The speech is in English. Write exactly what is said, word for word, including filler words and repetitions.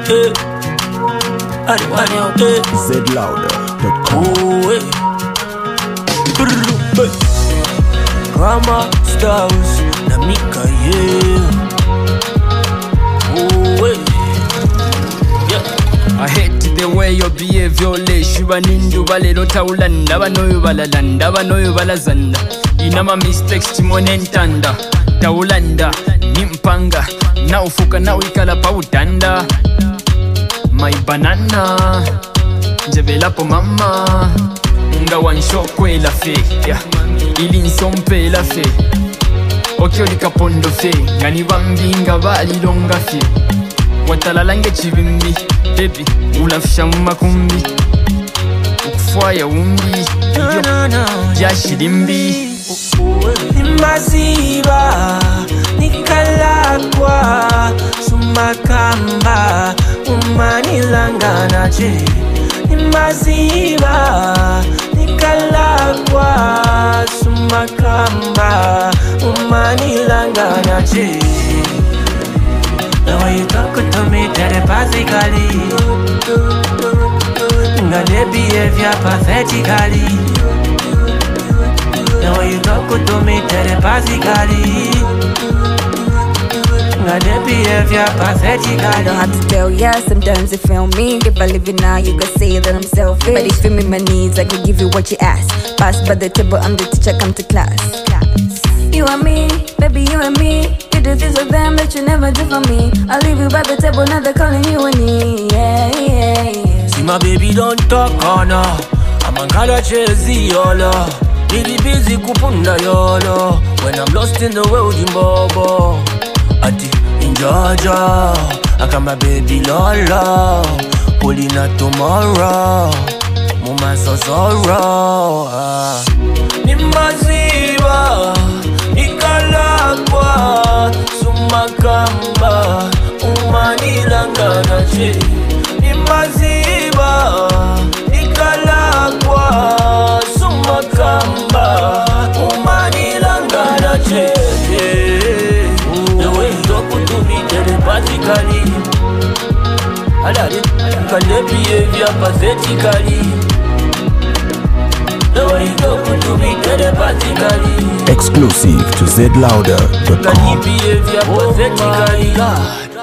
Hey. Adi, adi, hey. Z Louder dot com. Oh, hey. Hey. Grandma Styles, Namika, yeah. Oh, hey. Yeah. I hate the way your behavior lays. You banindu balero taulanda, banoyo balalanda, banoyo balazanda. Inama mistakes timone ntanda, taulanda, nimpanga, na ufuka na wikala pa utanda. My banana, njebela po mama, nga wanshokwe la fe, yeah. Ili nsompe la fe, okyoli kapondo fe, ngani bambi nga bali longa fe. Watalalange chibimbi, baby, ulafisha mumakumbi. Ukufwaya umbi, yo, jashirimbi. Nimaziba, nikalakwa, sumakamba, umanilangana je. Nimaziba, nikalakwa, sumakamba, umanilangana je. The way you talk to me, telepathically. Ngane behavior pathetically. The way you talk to me, telepathically. Ngane behavior pathetically. I don't have to tell ya, sometimes you feel me. If I leave you now, you can say that I'm selfish. But if you meet my needs, I can give you what you ask. Pass by the table, I'm the teacher, come to class. You and me, baby, you and me. You do things with them that you never do for me. I leave you by the table, now they're calling you a knee. Yeah, yeah, yeah. See my baby don't talk on her. I'm a gala chezi yolo. Really busy kupunda yolo. When I'm lost in the world in Bobo. Ati in Georgia. I got my baby Lola. Pulling out tomorrow. Mama so sorrow. Nimaziba. Ikalakwa, sumakamba, umanilangana je. Nimaziba, ikalakwa, sumakamba, umanilangana je. The way you talk to me telepathically. Alade, kale behavior pathetically. The way you talk to me telepathically. Exclusive to Z Louder dot com. Behavior pathetically.